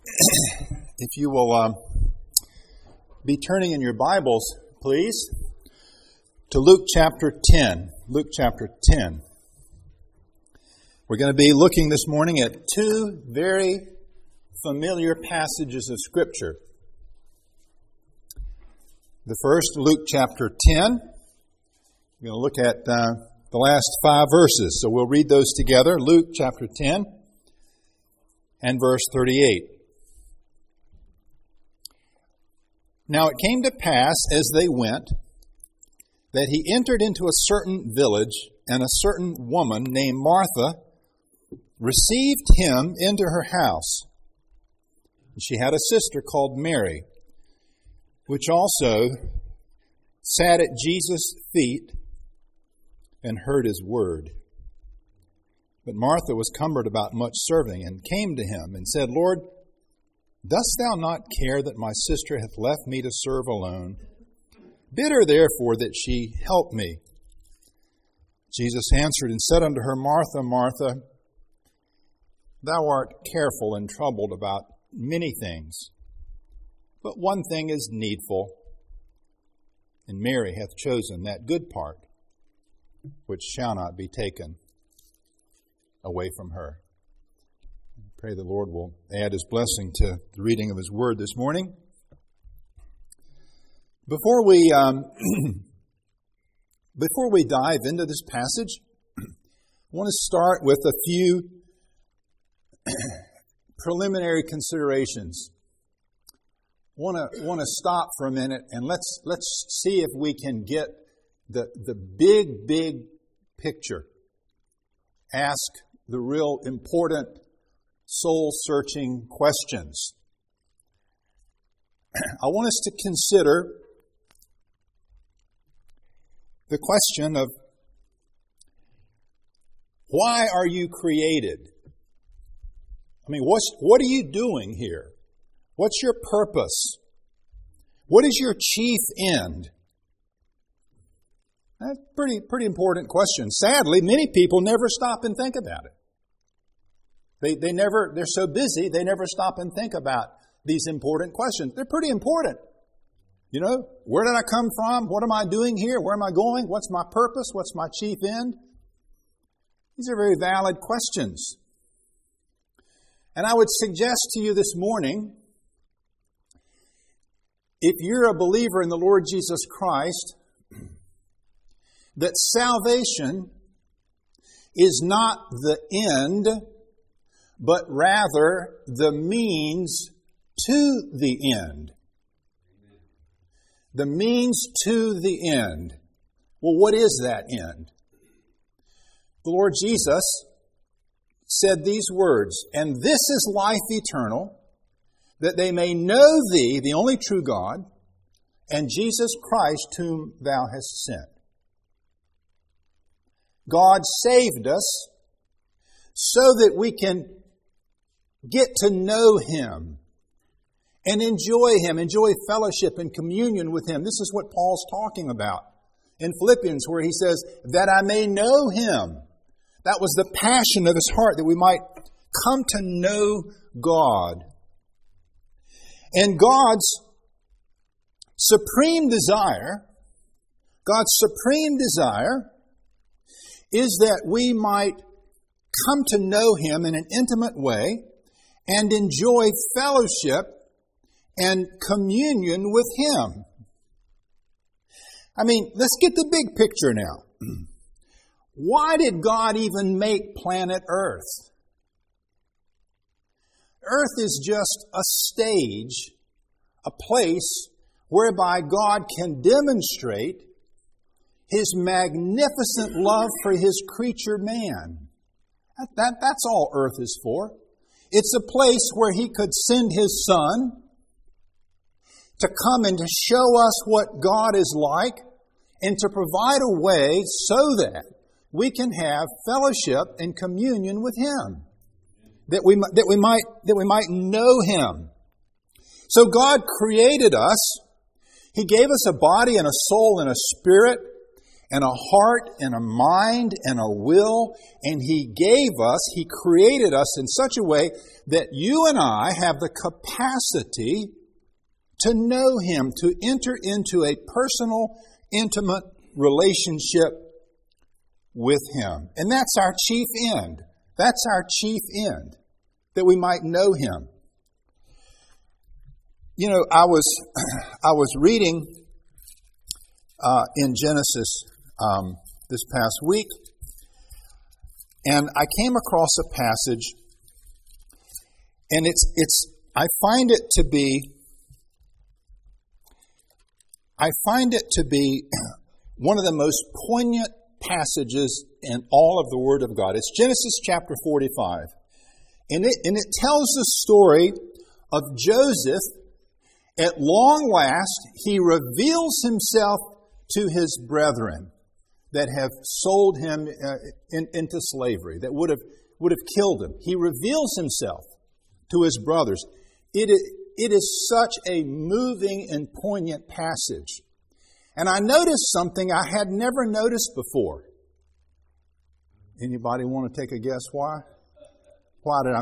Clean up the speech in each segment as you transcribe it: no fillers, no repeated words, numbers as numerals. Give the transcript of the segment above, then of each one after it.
If you will be turning in your Bibles, please, to Luke chapter 10. Luke chapter 10. We're going to be looking this morning at two very familiar passages of Scripture. The first, Luke chapter 10. We're going to look at the last 5 verses. So we'll read those together. Luke chapter 10 and verse 38. Now it came to pass as they went that he entered into a certain village, and a certain woman named Martha received him into her house. She had a sister called Mary, which also sat at Jesus' feet and heard his word. But Martha was cumbered about much serving, and came to him and said, Lord, dost thou not care that my sister hath left me to serve alone? Bid her therefore that she help me. Jesus answered and said unto her, Martha, Martha, thou art careful and troubled about many things, but one thing is needful, and Mary hath chosen that good part, which shall not be taken away from her. Pray the Lord will add His blessing to the reading of His Word this morning. Before we dive into this passage, I want to start with a few preliminary considerations. I want to stop for a minute and let's see if we can get the big picture. Ask the real important soul-searching questions. I want us to consider the question of why are you created? I mean, what are you doing here? What's your purpose? What is your chief end? That's a pretty important question. Sadly, many people never stop and think about it. They're so busy, they never stop and think about these important questions. They're pretty important. You know, where did I come from? What am I doing here? Where am I going? What's my purpose? What's my chief end? These are very valid questions. And I would suggest to you this morning, if you're a believer in the Lord Jesus Christ, that salvation is not the end, but rather the means to the end. The means to the end. Well, what is that end? The Lord Jesus said these words, and this is life eternal, that they may know Thee, the only true God, and Jesus Christ, whom Thou hast sent. God saved us so that we can get to know Him and enjoy Him, enjoy fellowship and communion with Him. This is what Paul's talking about in Philippians, where he says, that I may know Him. That was the passion of his heart, that we might come to know God. And God's supreme desire is that we might come to know Him in an intimate way and enjoy fellowship and communion with Him. I mean, let's get the big picture now. Why did God even make planet Earth? Earth is just a stage, a place whereby God can demonstrate His magnificent love for His creature man. That's all Earth is for. It's a place where He could send His Son to come and to show us what God is like and to provide a way so that we can have fellowship and communion with Him, that we might know Him. So God created us. He gave us a body and a soul and a spirit, and a heart and a mind and a will, and He created us in such a way that you and I have the capacity to know Him, to enter into a personal, intimate relationship with Him. And that's our chief end. That's our chief end, that we might know Him. You know, I was reading in Genesis this past week, and I came across a passage, and I find it to be one of the most poignant passages in all of the Word of God. It's Genesis chapter 45, and it tells the story of Joseph. At long last, he reveals himself to his brethren that have sold him into slavery, that would have killed him. He reveals himself to his brothers. It is such a moving and poignant passage. And I noticed something I had never noticed before. Anybody want to take a guess why? Why did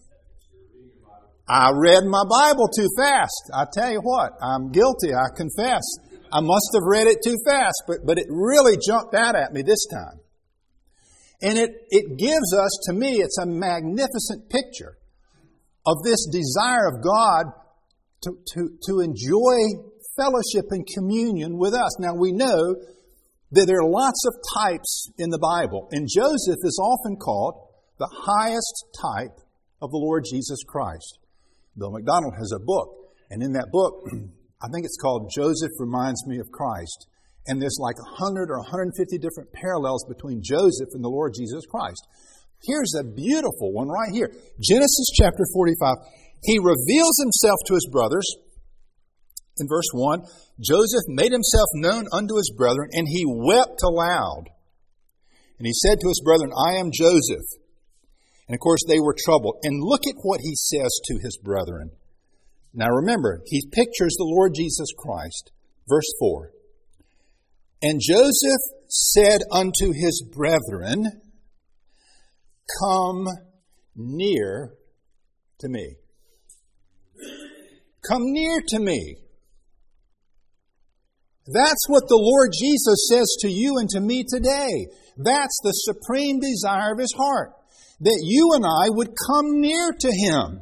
I read my Bible too fast. I tell you what, I'm guilty, I confess. I must have read it too fast, but it really jumped out at me this time. And it gives us, to me, it's a magnificent picture of this desire of God to enjoy fellowship and communion with us. Now we know that there are lots of types in the Bible, and Joseph is often called the highest type of the Lord Jesus Christ. Bill McDonald has a book, and in that book, I think it's called Joseph Reminds Me of Christ. And there's like 100 or 150 different parallels between Joseph and the Lord Jesus Christ. Here's a beautiful one right here. Genesis chapter 45. He reveals himself to his brothers. In verse 1, Joseph made himself known unto his brethren, and he wept aloud. And he said to his brethren, I am Joseph. And of course they were troubled. And look at what he says to his brethren. Now remember, he pictures the Lord Jesus Christ. Verse 4. And Joseph said unto his brethren, Come near to me. Come near to me. That's what the Lord Jesus says to you and to me today. That's the supreme desire of His heart. That you and I would come near to Him.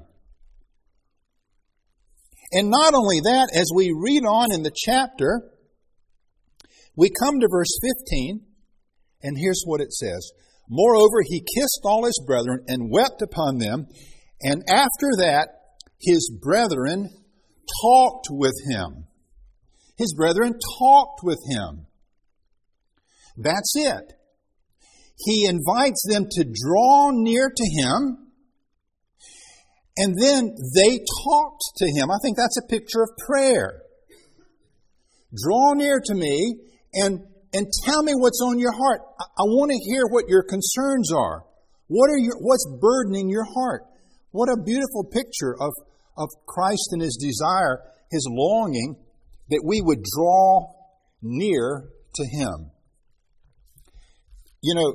And not only that, as we read on in the chapter, we come to verse 15, and here's what it says. Moreover, he kissed all his brethren and wept upon them, and after that, his brethren talked with him. His brethren talked with him. That's it. He invites them to draw near to him, and then they talked to him. I think that's a picture of prayer. Draw near to me and tell me what's on your heart. I want to hear what your concerns are. What's burdening your heart? What a beautiful picture of Christ and His desire, His longing, that we would draw near to Him. You know,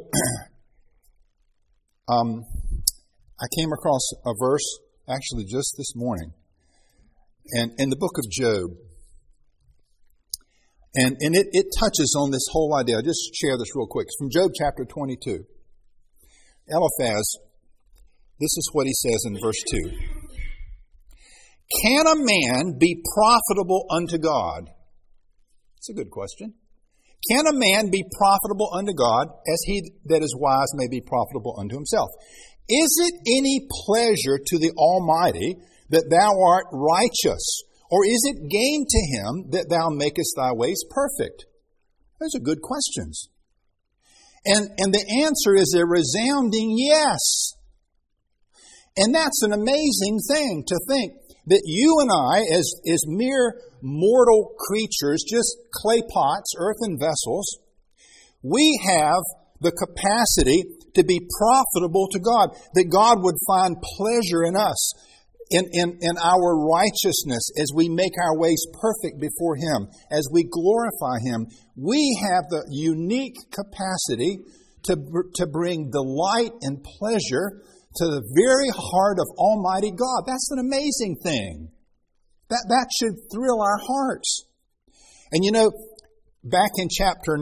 I came across a verse, actually just this morning, and in the book of Job. And it touches on this whole idea. I'll just share this real quick. It's from Job chapter 22. Eliphaz, this is what he says in verse 2. Can a man be profitable unto God? It's a good question. Can a man be profitable unto God, as he that is wise may be profitable unto himself? Is it any pleasure to the Almighty that thou art righteous? Or is it gain to Him that thou makest thy ways perfect? Those are good questions. And the answer is a resounding yes. And that's an amazing thing to think that you and I, as mere mortal creatures, just clay pots, earthen vessels, we have the capacity to be profitable to God, that God would find pleasure in us. in our righteousness, as we make our ways perfect before Him, as we glorify Him, we have the unique capacity to bring delight and pleasure to the very heart of Almighty God. That's an amazing thing. That should thrill our hearts. And you know, back in chapter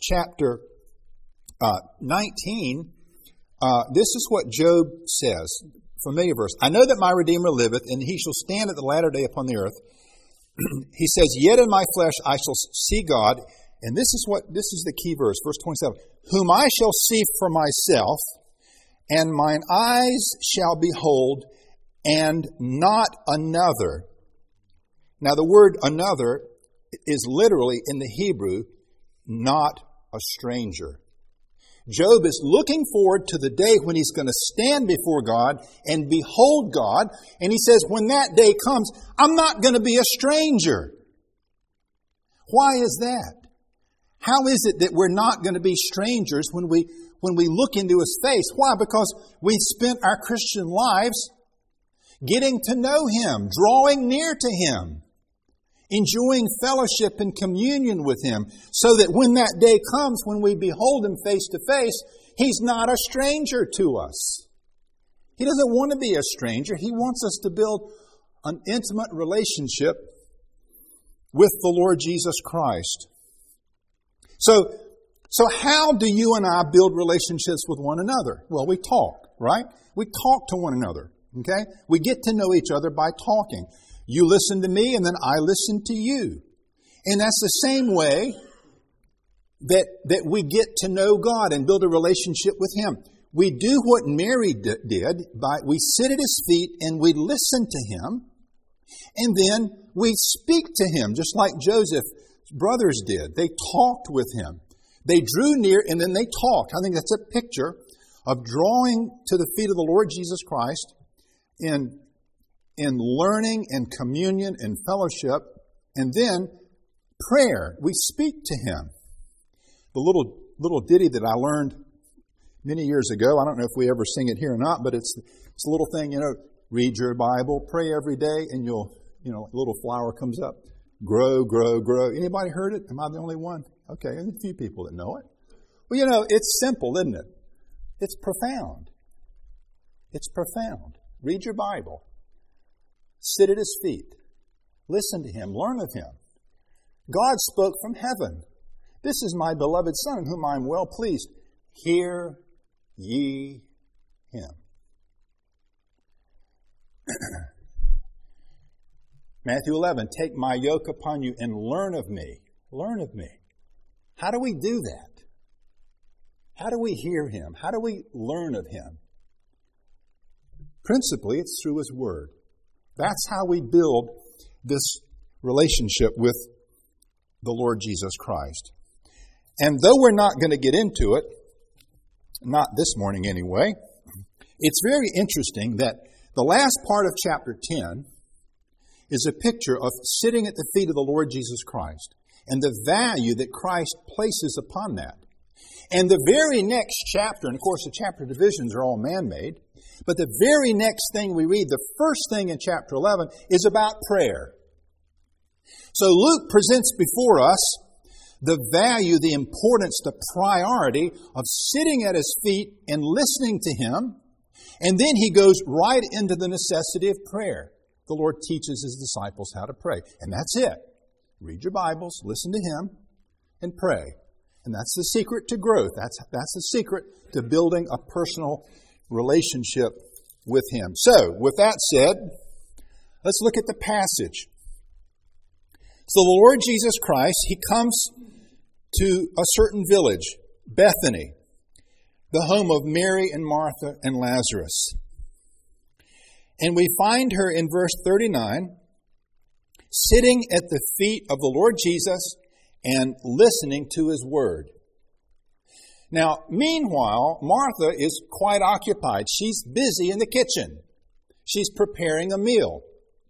19, this is what Job says. Familiar verse. I know that my Redeemer liveth, and He shall stand at the latter day upon the earth. He says, yet in my flesh I shall see God. And this is the key verse, verse 27. Whom I shall see for myself, and mine eyes shall behold, and not another. Now the word another is literally in the Hebrew, not a stranger. Job is looking forward to the day when he's going to stand before God and behold God. And he says, when that day comes, I'm not going to be a stranger. Why is that? How is it that we're not going to be strangers when we look into His face? Why? Because we spent our Christian lives getting to know Him, drawing near to Him, enjoying fellowship and communion with Him, so that when that day comes, when we behold Him face to face, He's not a stranger to us. He doesn't want to be a stranger. He wants us to build an intimate relationship with the Lord Jesus Christ. So how do you and I build relationships with one another? Well, we talk, right? We talk to one another, okay? We get to know each other by talking. You listen to me, and then I listen to you. And that's the same way that we get to know God and build a relationship with Him. We do what Mary did. We sit at His feet and we listen to Him. And then we speak to Him, just like Joseph's brothers did. They talked with Him. They drew near and then they talked. I think that's a picture of drawing to the feet of the Lord Jesus Christ in learning and communion and fellowship, and then prayer. We speak to Him. The little ditty that I learned many years ago, I don't know if we ever sing it here or not, but it's a little thing, read your Bible, pray every day, and a little flower comes up. Grow, grow, grow. Anybody heard it? Am I the only one? Okay, there's a few people that know it. Well, it's simple, isn't it? It's profound. It's profound. Read your Bible. Sit at His feet. Listen to Him. Learn of Him. God spoke from heaven. This is my beloved Son, in whom I am well pleased. Hear ye Him. Matthew 11, take my yoke upon you and learn of me. Learn of me. How do we do that? How do we hear Him? How do we learn of Him? Principally, it's through His Word. That's how we build this relationship with the Lord Jesus Christ. And though we're not going to get into it, not this morning anyway, it's very interesting that the last part of chapter 10 is a picture of sitting at the feet of the Lord Jesus Christ and the value that Christ places upon that. And the very next chapter, and of course the chapter divisions are all man-made, but the very next thing we read, the first thing in chapter 11, is about prayer. So Luke presents before us the value, the importance, the priority of sitting at His feet and listening to Him, and then he goes right into the necessity of prayer. The Lord teaches His disciples how to pray, and that's it. Read your Bibles, listen to Him, and pray. And that's the secret to growth. That's the secret to building a personal relationship with Him. So, with that said, let's look at the passage. So the Lord Jesus Christ, He comes to a certain village, Bethany, the home of Mary and Martha and Lazarus. And we find her in verse 39, sitting at the feet of the Lord Jesus and listening to His word. Now, meanwhile, Martha is quite occupied. She's busy in the kitchen. She's preparing a meal.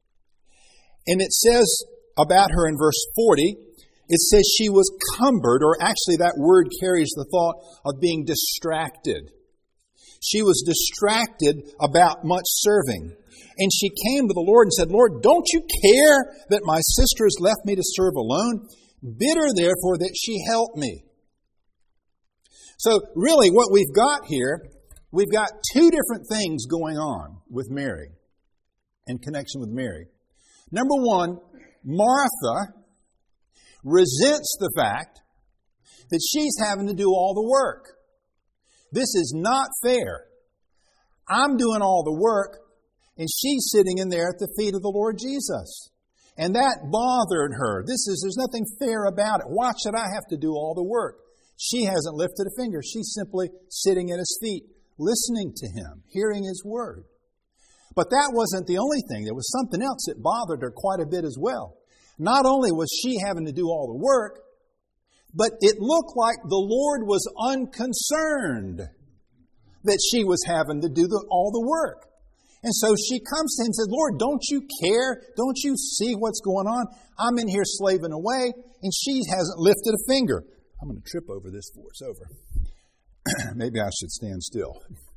And it says about her in verse 40, it says she was cumbered, or actually that word carries the thought of being distracted. She was distracted about much serving. And she came to the Lord and said, Lord, don't you care that my sister has left me to serve alone? Bid her therefore that she help me. So really what we've got here, we've got two different things going on with Mary, in connection with Mary. Number one, Martha resents the fact that she's having to do all the work. This is not fair. I'm doing all the work, and she's sitting in there at the feet of the Lord Jesus. And that bothered her. There's nothing fair about it. Why should I have to do all the work? She hasn't lifted a finger. She's simply sitting at His feet, listening to Him, hearing His word. But that wasn't the only thing. There was something else that bothered her quite a bit as well. Not only was she having to do all the work, but it looked like the Lord was unconcerned that she was having to do all the work. And so she comes to Him and says, Lord, don't you care? Don't you see what's going on? I'm in here slaving away, and she hasn't lifted a finger. I'm going to trip over this before it's over. Maybe I should stand still.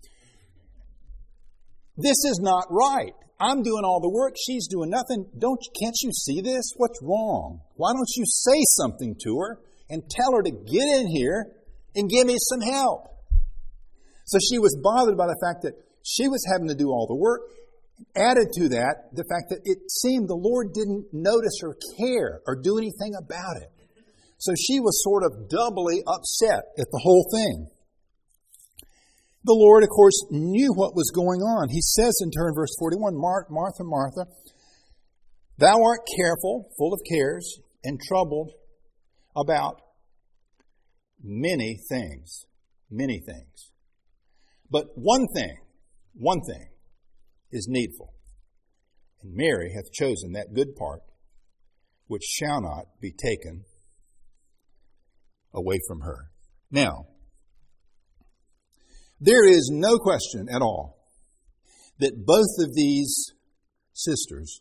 This is not right. I'm doing all the work. She's doing nothing. Can't you see this? What's wrong? Why don't you say something to her and tell her to get in here and give me some help? So she was bothered by the fact that she was having to do all the work. Added to that, the fact that it seemed the Lord didn't notice or care or do anything about it. So she was sort of doubly upset at the whole thing. The Lord, of course, knew what was going on. He says in turn, verse 41, Martha, Martha, thou art careful, full of cares, and troubled about many things. Many things. But one thing is needful. And Mary hath chosen that good part, which shall not be taken away from her. Now, there is no question at all that both of these sisters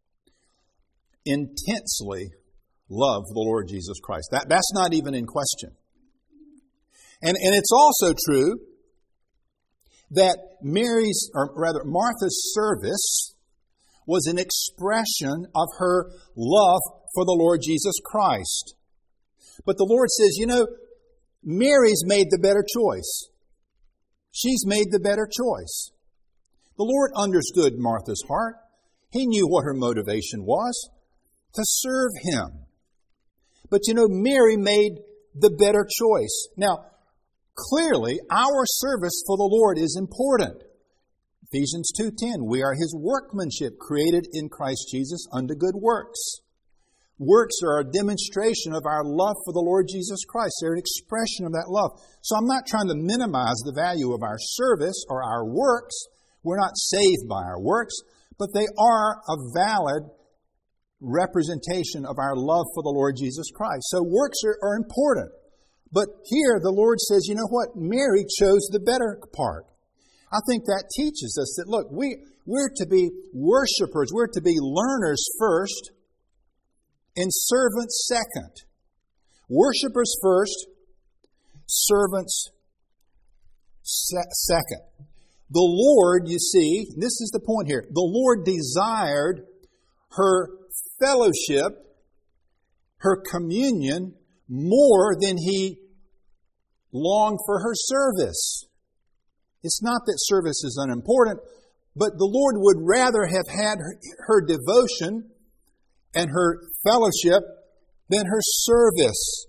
intensely love the Lord Jesus Christ. That's not even in question. And it's also true that Martha's service was an expression of her love for the Lord Jesus Christ. But the Lord says, Mary's made the better choice. She's made the better choice. The Lord understood Martha's heart. He knew what her motivation was, to serve Him. But Mary made the better choice. Now, clearly, our service for the Lord is important. Ephesians 2:10, we are His workmanship, created in Christ Jesus unto good works. Works are a demonstration of our love for the Lord Jesus Christ. They're an expression of that love. So I'm not trying to minimize the value of our service or our works. We're not saved by our works, but they are a valid representation of our love for the Lord Jesus Christ. So works are important. But here the Lord says, you know what? Mary chose the better part. I think that teaches us that, look, we're to be worshipers. We're to be learners first and servants second. Worshipers first, servants second. The Lord, you see, this is the point here. The Lord desired her fellowship, her communion, more than He longed for her service. It's not that service is unimportant, but the Lord would rather have had her devotion and her fellowship than her service.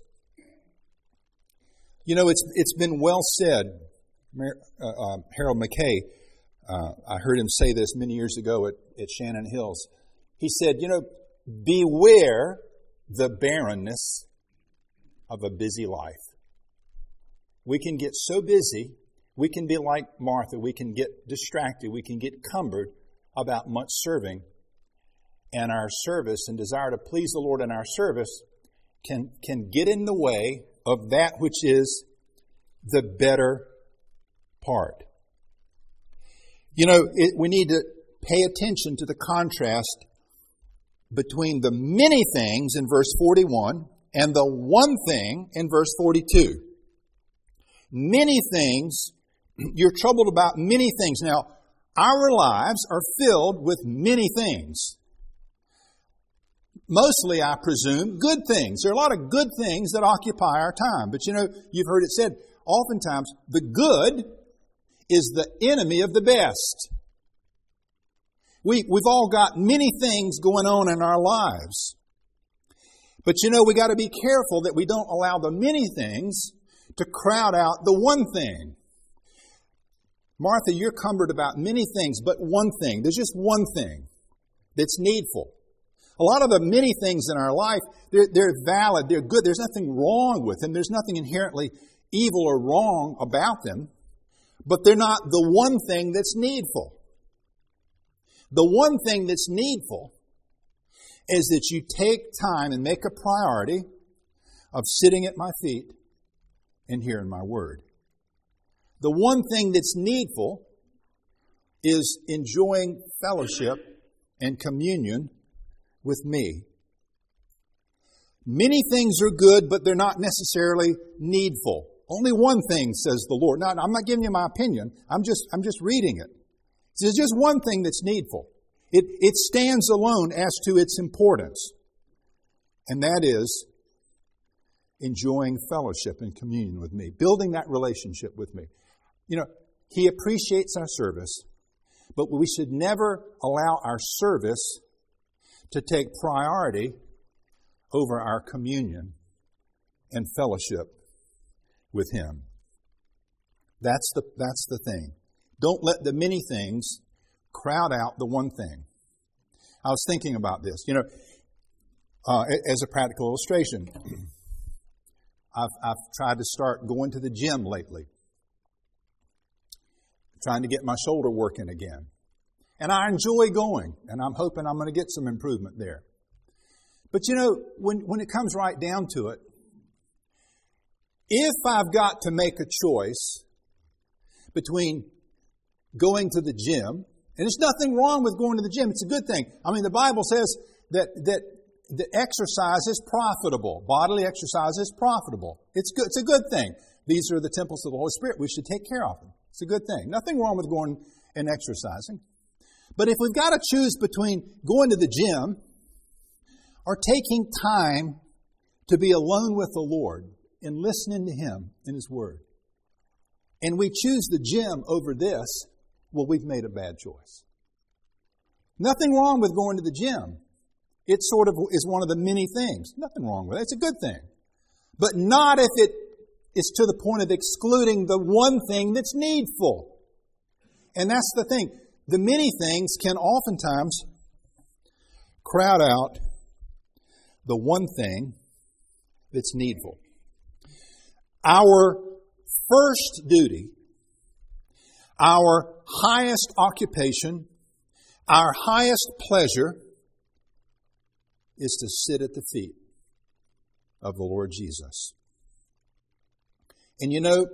It's been well said. Harold McKay, I heard him say this many years ago at Shannon Hills. He said, beware the barrenness of a busy life. We can get so busy, we can be like Martha, we can get distracted, we can get cumbered about much serving. And our service and desire to please the Lord in our service can get in the way of that which is the better part. We need to pay attention to the contrast between the many things in verse 41 and the one thing in verse 42. Many things, you're troubled about many things. Now, Our lives are filled with many things. Mostly, I presume, good things. There are a lot of good things that occupy our time. But you've heard it said, oftentimes, the good is the enemy of the best. We've all got many things going on in our lives. But we got to be careful that we don't allow the many things to crowd out the one thing. Martha, you're cumbered about many things, but one thing. There's just one thing that's needful. A lot of the many things in our life, they're valid, they're good. There's nothing wrong with them. There's nothing inherently evil or wrong about them. But they're not the one thing that's needful. The one thing that's needful is that you take time and make a priority of sitting at my feet and hearing my word. The one thing that's needful is enjoying fellowship and communion with me. Many things are good, but they're not necessarily needful. Only one thing, says the Lord. Now, I'm not giving you my opinion. I'm just reading it. There's just one thing that's needful. It stands alone as to its importance. And that is enjoying fellowship and communion with me. Building that relationship with me. He appreciates our service, but we should never allow our service to take priority over our communion and fellowship with Him. That's the thing. Don't let the many things crowd out the one thing. I was thinking about this, as a practical illustration. I've tried to start going to the gym lately. Trying to get my shoulder working again. And I enjoy going, and I'm hoping I'm going to get some improvement there. But when it comes right down to it, if I've got to make a choice between going to the gym, and there's nothing wrong with going to the gym, it's a good thing. I mean, the Bible says that the exercise is profitable. Bodily exercise is profitable. It's good. It's a good thing. These are the temples of the Holy Spirit. We should take care of them. It's a good thing. Nothing wrong with going and exercising. But if we've got to choose between going to the gym or taking time to be alone with the Lord and listening to Him and His Word, and we choose the gym over this, well, we've made a bad choice. Nothing wrong with going to the gym. It sort of is one of the many things. Nothing wrong with it. It's a good thing. But not if it is to the point of excluding the one thing that's needful. And that's the thing. The many things can oftentimes crowd out the one thing that's needful. Our first duty, our highest occupation, our highest pleasure is to sit at the feet of the Lord Jesus. And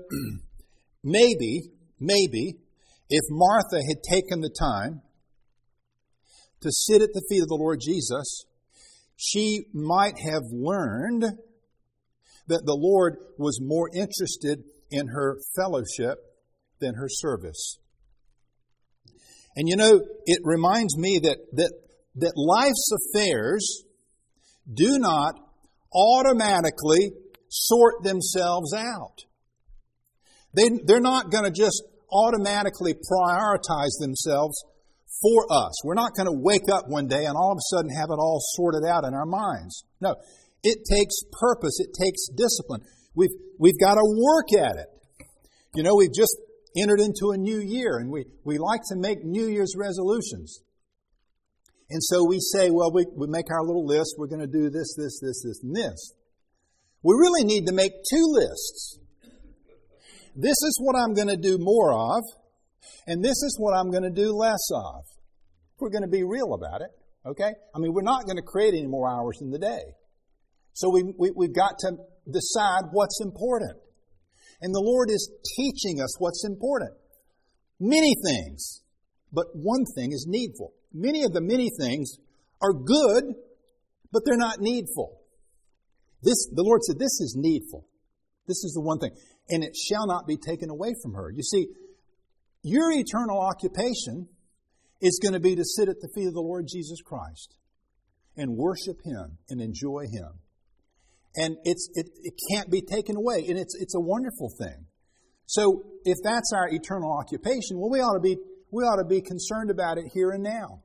maybe if Martha had taken the time to sit at the feet of the Lord Jesus, she might have learned that the Lord was more interested in her fellowship than her service. And it reminds me that life's affairs do not automatically sort themselves out. They're not going to just automatically prioritize themselves for us. We're not going to wake up one day and all of a sudden have it all sorted out in our minds. No, it takes purpose. It takes discipline. We've got to work at it. We've just entered into a new year, and we like to make New Year's resolutions. And so we say, well, we make our little list. We're going to do this, and this. We really need to make two lists. This is what I'm going to do more of, and this is what I'm going to do less of. We're going to be real about it, okay? I mean, we're not going to create any more hours in the day. So we've got to decide what's important. And the Lord is teaching us what's important. Many things, but one thing is needful. Many of the many things are good, but they're not needful. The Lord said, this is needful. This is the one thing. And it shall not be taken away from her. You see, your eternal occupation is going to be to sit at the feet of the Lord Jesus Christ and worship Him and enjoy Him. And it can't be taken away, and it's a wonderful thing. So if that's our eternal occupation, well, we ought to be concerned about it here and now.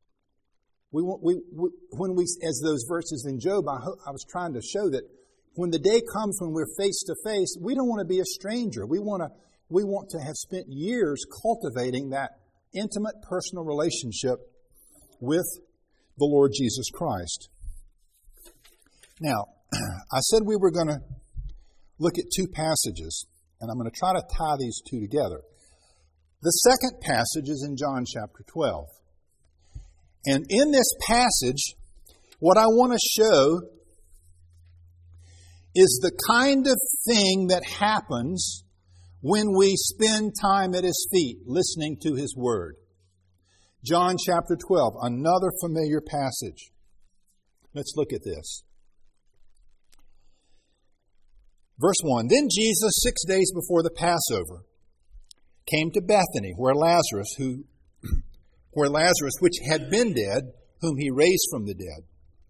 As those verses in Job, I was trying to show that when the day comes when we're face to face, we don't want to be a stranger. We want to have spent years cultivating that intimate personal relationship with the Lord Jesus Christ. Now, I said we were going to look at two passages, and I'm going to try to tie these two together. The second passage is in John chapter 12. And in this passage, what I want to show is the kind of thing that happens when we spend time at His feet listening to His Word. John chapter 12, another familiar passage. Let's look at this. Verse 1, Then Jesus, 6 days before the Passover, came to Bethany, where Lazarus, which had been dead, whom He raised from the dead.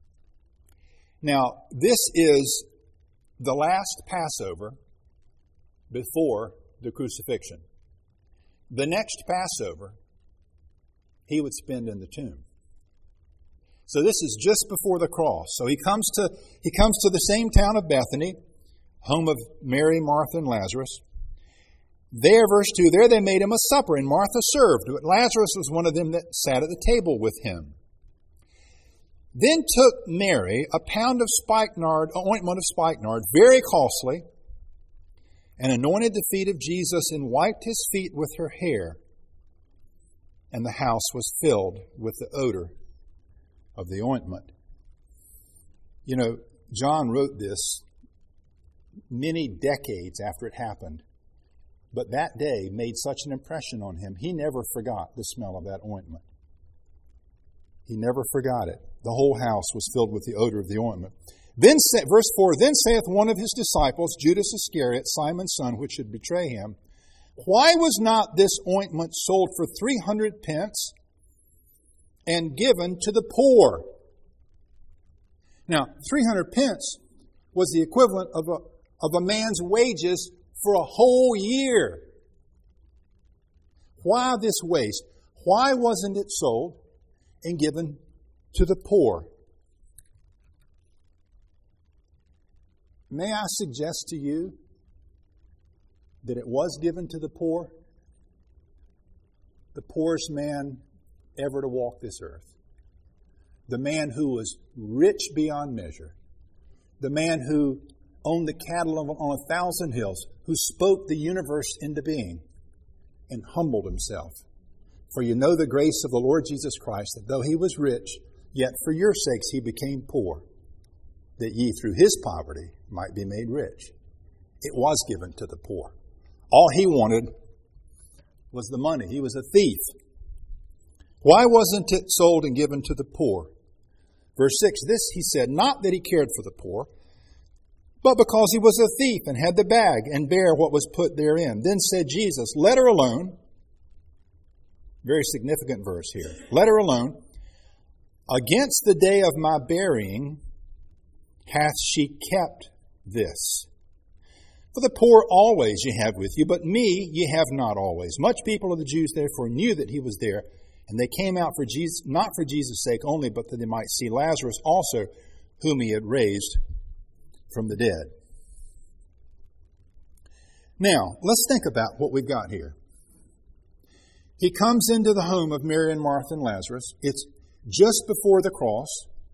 Now, this is the last Passover before the crucifixion. The next Passover, He would spend in the tomb. So this is just before the cross. So He comes to the same town of Bethany, home of Mary, Martha, and Lazarus. There, verse 2, there they made Him a supper, and Martha served, but Lazarus was one of them that sat at the table with Him. Then took Mary a pound of ointment of spikenard, very costly, and anointed the feet of Jesus and wiped His feet with her hair. And the house was filled with the odor of the ointment. You know, John wrote this many decades after it happened. But that day made such an impression on him, he never forgot the smell of that ointment. He never forgot it. The whole house was filled with the odor of the ointment. Then, verse 4, Then saith one of His disciples, Judas Iscariot, Simon's son, which should betray Him, Why was not this ointment sold for 300 pence and given to the poor? Now, 300 pence was the equivalent of a man's wages for a whole year. Why this waste? Why wasn't it sold and given to the poor? May I suggest to you that it was given to the poor? The poorest man ever to walk this earth. The man who was rich beyond measure. The man who owned the cattle on 1,000 hills, who spoke the universe into being and humbled Himself. For you know the grace of the Lord Jesus Christ, that though He was rich, yet for your sakes He became poor, that ye through His poverty might be made rich. It was given to the poor. All He wanted was the money. He was a thief. Why wasn't it sold and given to the poor? Verse 6, this He said, not that He cared for the poor, but because He was a thief and had the bag and bare what was put therein. Then said Jesus, Let her alone. Very significant verse here. Let her alone. Against the day of my burying hath she kept this. For the poor always ye have with you, but me ye have not always. Much people of the Jews therefore knew that He was there, and they came out for Jesus, not for Jesus' sake only, but that they might see Lazarus also, whom He had raised from the dead. Now, let's think about what we've got here. He comes into the home of Mary and Martha and Lazarus. It's just before the cross.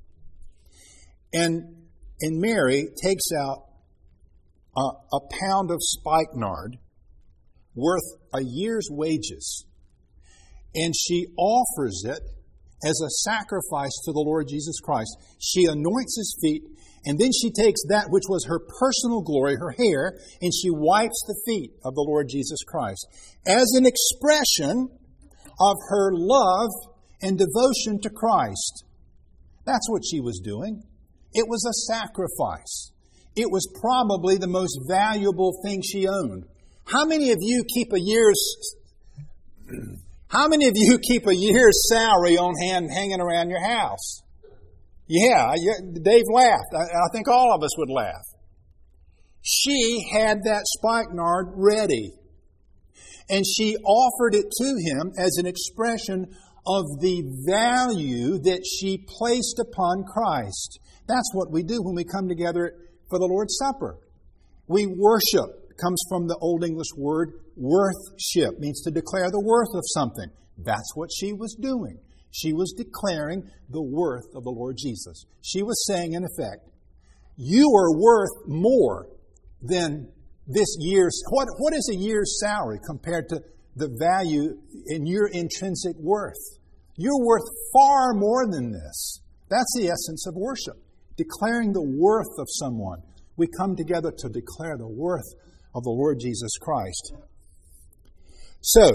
And Mary takes out a pound of spikenard worth a year's wages. And she offers it as a sacrifice to the Lord Jesus Christ. She anoints His feet, and then she takes that which was her personal glory, her hair, and she wipes the feet of the Lord Jesus Christ as an expression of her love and devotion to Christ. That's what she was doing. It was a sacrifice. It was probably the most valuable thing she owned. How many of you keep a year's How many of you keep a year's salary on hand hanging around your house? Yeah, Dave laughed. I think all of us would laugh. She had that spikenard ready. And she offered it to him as an expression of the value that she placed upon Christ. That's what we do when we come together for the Lord's Supper. We worship. It comes from the Old English word worthship. Means to declare the worth of something. That's what she was doing. She was declaring the worth of the Lord Jesus. She was saying, in effect, you are worth more than this year's... What is a year's salary compared to the value in your intrinsic worth? You're worth far more than this. That's the essence of worship. Declaring the worth of someone. We come together to declare the worth of the Lord Jesus Christ. So,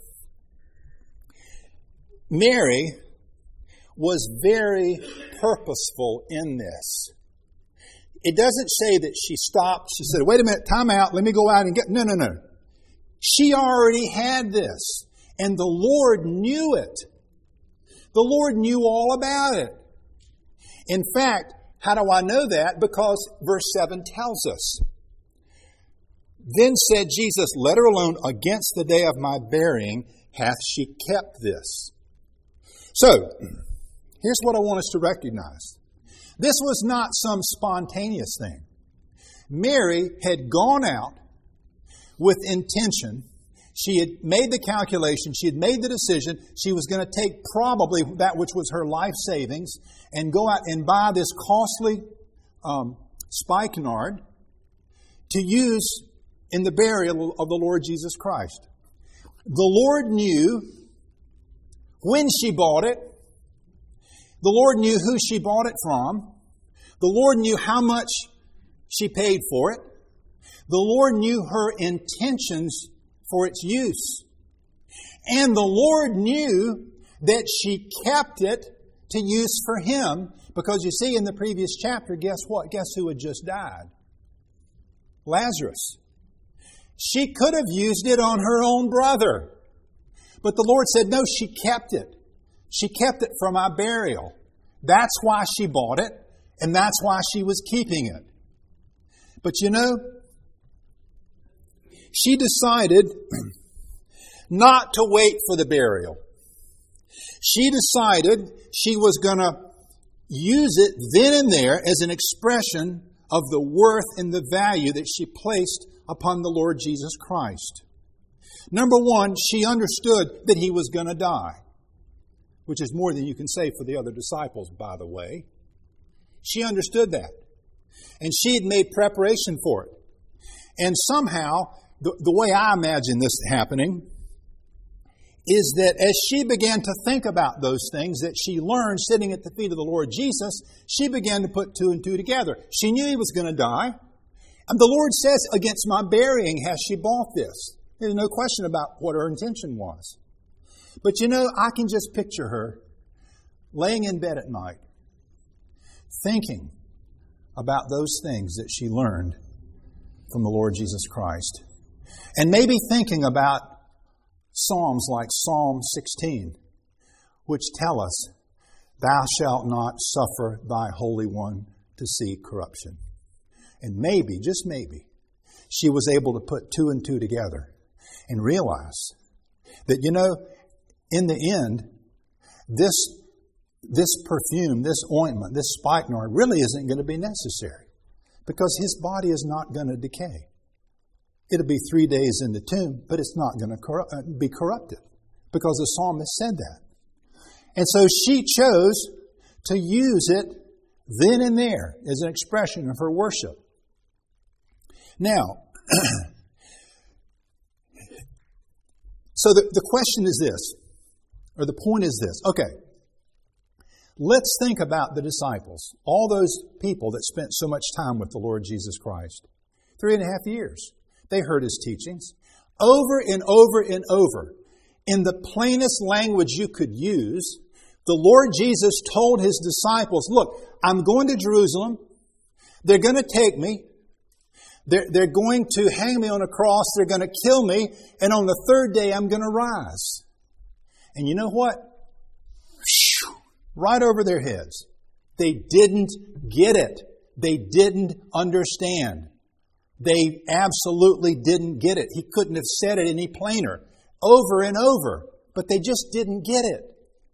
Mary was very purposeful in this. It doesn't say that she stopped. She said, wait a minute, time out. Let me go out and get... No. She already had this. And the Lord knew it. The Lord knew all about it. In fact, how do I know that? Because verse 7 tells us. Then said Jesus, let her alone. Against the day of my burying hath she kept this. So, here's what I want us to recognize. This was not some spontaneous thing. Mary had gone out with intention. She had made the calculation. She had made the decision. She was going to take probably that which was her life savings and go out and buy this costly spikenard to use in the burial of the Lord Jesus Christ. The Lord knew when she bought it. The Lord knew who she bought it from. The Lord knew how much she paid for it. The Lord knew her intentions for its use. And the Lord knew that she kept it to use for Him. Because you see, in the previous chapter, guess what? Guess who had just died? Lazarus. She could have used it on her own brother. But the Lord said, no, she kept it. She kept it for my burial. That's why she bought it, and that's why she was keeping it. But you know, she decided not to wait for the burial. She decided she was going to use it then and there as an expression of the worth and the value that she placed upon the Lord Jesus Christ. Number one, she understood that He was going to die, which is more than you can say for the other disciples, by the way. She understood that. And she had made preparation for it. And somehow, the way I imagine this happening is that as she began to think about those things that she learned sitting at the feet of the Lord Jesus, she began to put two and two together. She knew He was going to die. And the Lord says, against my burying has she bought this. There's no question about what her intention was. But you know, I can just picture her laying in bed at night, thinking about those things that she learned from the Lord Jesus Christ. And maybe thinking about Psalms like Psalm 16, which tell us, thou shalt not suffer thy Holy One to see corruption. And maybe, just maybe, she was able to put two and two together and realize that, you know, in the end, this perfume, this ointment, this spikenard really isn't going to be necessary because His body is not going to decay. It'll be 3 days in the tomb, but it's not going to be corrupted because the psalmist said that. And so she chose to use it then and there as an expression of her worship. Now, so the question is this, or the point is this. Okay, let's think about the disciples, all those people that spent so much time with the Lord Jesus Christ. 3.5 years. They heard His teachings over and over and over. In the plainest language you could use, the Lord Jesus told His disciples, look, I'm going to Jerusalem. They're going to take me. They're going to hang me on a cross. They're going to kill me. And on the third day, I'm going to rise. And you know what? Right over their heads. They didn't get it. They didn't understand. They absolutely didn't get it. He couldn't have said it any plainer. Over and over. But they just didn't get it.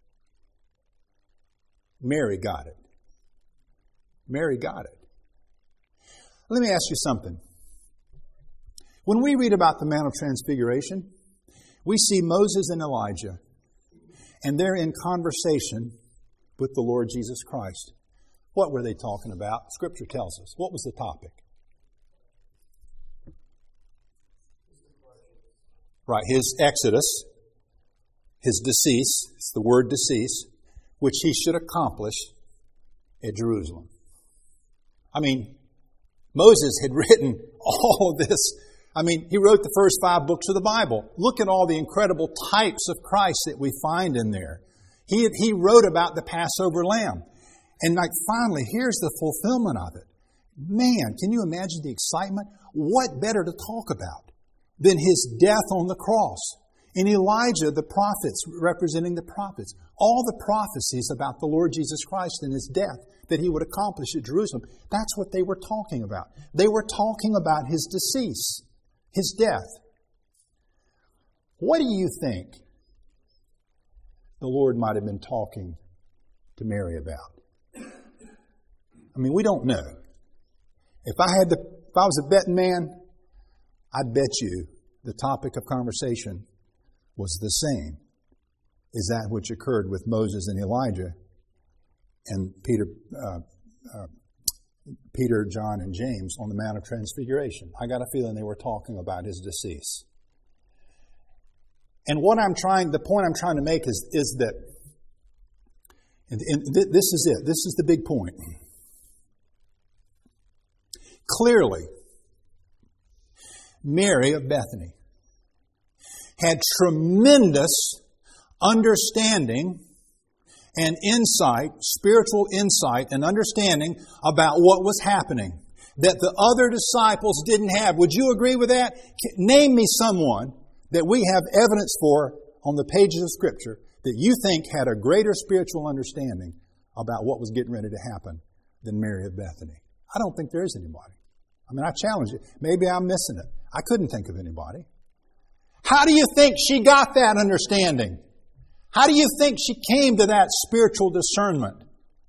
Mary got it. Mary got it. Let me ask you something. When we read about the Mount of Transfiguration, we see Moses and Elijah, and they're in conversation with the Lord Jesus Christ. What were they talking about? Scripture tells us. What was the topic? Right, his exodus, his decease, it's the word decease, which he should accomplish at Jerusalem. I mean, Moses had written all of this. I mean, he wrote the first 5 books of the Bible. Look at all the incredible types of Christ that we find in there. He wrote about the Passover lamb. And finally, here's the fulfillment of it. Man, can you imagine the excitement? What better to talk about than his death on the cross? And Elijah, the prophets, representing the prophets. All the prophecies about the Lord Jesus Christ and his death that he would accomplish at Jerusalem, that's what they were talking about. They were talking about his decease, his death. What do you think the Lord might have been talking to Mary about? I mean, we don't know. If I was a betting man, I'd bet you the topic of conversation was the same as that which occurred with Moses and Elijah and Peter, John, and James on the Mount of Transfiguration. I got a feeling they were talking about his decease. And the point I'm trying to make is that, and this is it. This is the big point. Clearly, Mary of Bethany had tremendous understanding and insight, spiritual insight and understanding about what was happening that the other disciples didn't have. Would you agree with that? Name me someone that we have evidence for on the pages of Scripture that you think had a greater spiritual understanding about what was getting ready to happen than Mary of Bethany. I don't think there is anybody. I mean, I challenge you. Maybe I'm missing it. I couldn't think of anybody. How do you think she got that understanding? How do you think she came to that spiritual discernment?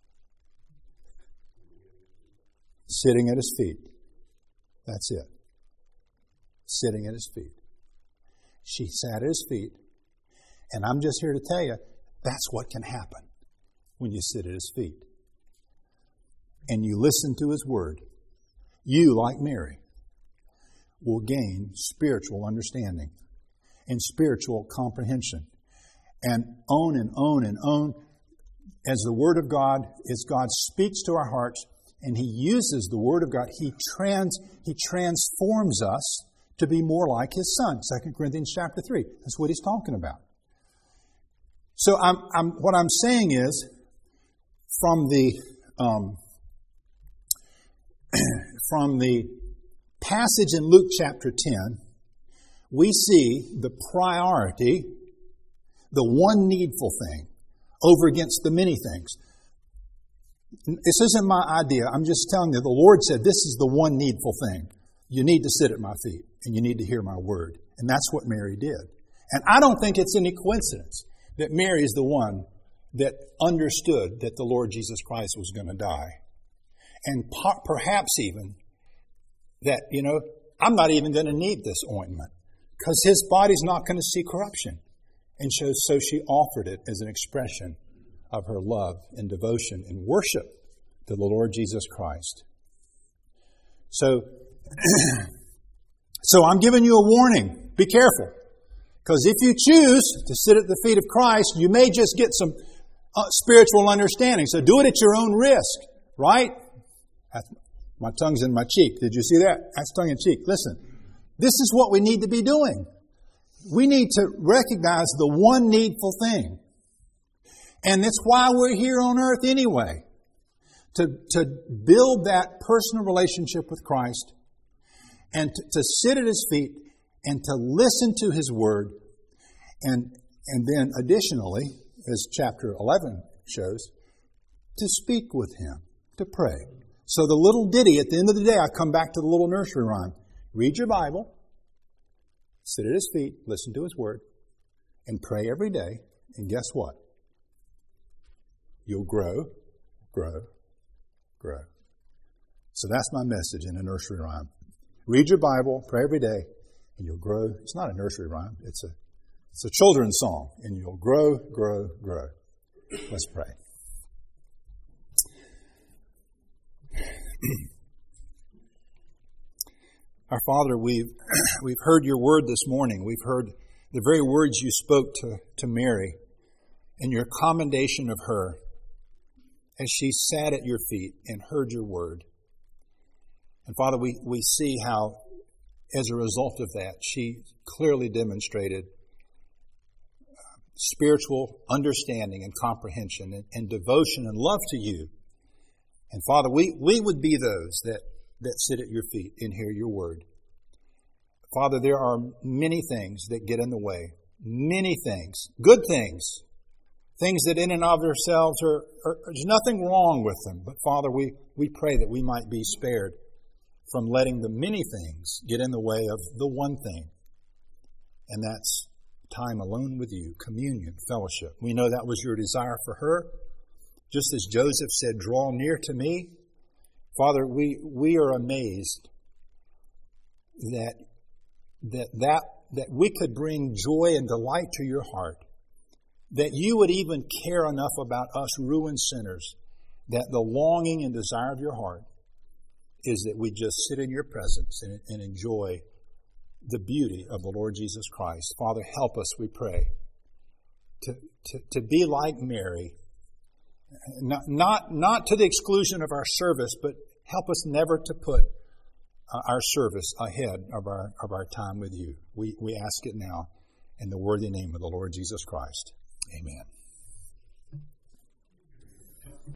Sitting at his feet. That's it. Sitting at his feet. She sat at his feet. And I'm just here to tell you, that's what can happen when you sit at his feet. And you listen to his word. You, like Mary, will gain spiritual understanding and spiritual comprehension. And own and own and own as the Word of God, as God speaks to our hearts and He uses the Word of God, He transforms us to be more like His Son. 2 Corinthians chapter 3. That's what He's talking about. So what I'm saying is, from the passage in Luke chapter 10, we see the priority, the one needful thing, over against the many things. This isn't my idea. I'm just telling you, the Lord said this is the one needful thing. You need to sit at my feet, and you need to hear my word. And that's what Mary did. And I don't think it's any coincidence that Mary is the one that understood that the Lord Jesus Christ was going to die. And perhaps even that, I'm not even going to need this ointment because His body's not going to see corruption. And so she offered it as an expression of her love and devotion and worship to the Lord Jesus Christ. So I'm giving you a warning. Be careful. Because if you choose to sit at the feet of Christ, you may just get some spiritual understanding. So do it at your own risk, right? My tongue's in my cheek. Did you see that? That's tongue in cheek. Listen, this is what we need to be doing. We need to recognize the one needful thing. And that's why we're here on earth anyway. To build that personal relationship with Christ and to sit at His feet and to listen to His Word and And then additionally, as chapter 11 shows, to speak with Him, to pray. So the little ditty, at the end of the day, I come back to the little nursery rhyme. Read your Bible, sit at His feet, listen to His Word, and pray every day. And guess what? You'll grow, grow, grow. So that's my message in a nursery rhyme. Read your Bible, pray every day, and you'll grow. It's not a nursery rhyme. It's a children's song. And you'll grow, grow, grow. Let's pray. Our Father, we've heard your word this morning. We've heard the very words you spoke to Mary and your commendation of her as she sat at your feet and heard your word. And Father, we see how, as a result of that, she clearly demonstrated spiritual understanding and comprehension and devotion and love to you. And Father, we would be those that sit at your feet and hear your word. Father, there are many things that get in the way. Many things. Good things. Things that in and of themselves there's nothing wrong with them. But Father, we pray that we might be spared from letting the many things get in the way of the one thing. And that's time alone with you, communion, fellowship. We know that was your desire for her. Just as Joseph said, draw near to me. Father, we are amazed that we could bring joy and delight to your heart. That you would even care enough about us ruined sinners, that the longing and desire of your heart is that we just sit in your presence and enjoy the beauty of the Lord Jesus Christ. Father, help us, we pray, to be like Mary, not to the exclusion of our service, but help us never to put our service ahead of our time with you. We ask it now in the worthy name of the Lord Jesus Christ. Amen.